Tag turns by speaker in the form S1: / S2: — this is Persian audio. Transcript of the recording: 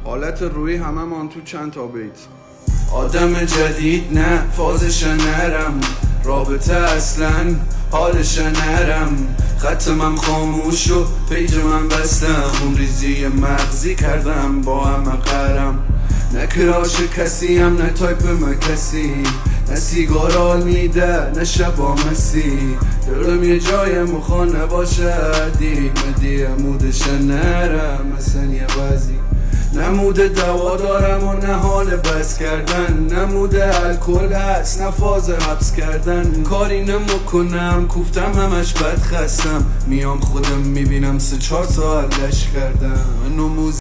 S1: حالت روی همه من تو چند تا بیت.
S2: آدم جدید نه فازش نرم، رابطه اصلا حالش نرم، خط من خاموش و پیج من بستم، اون ریزی مغزی کردم با همه قرم، نه کراش کسی هم نه تایپ من کسی، نه سیگار حال میده نه شبا مسی، دلم یه جای مخانه باشه دیگ مدی مودش نرم، مثلا یه بازی نمود دوا دارم و نه حال بس کردن، نمود الکل هست نه فاز حبس کردن، کاری نمیکنم کوفتم همش بد خستم، میام خودم میبینم 3-4 ساعت لش کردم.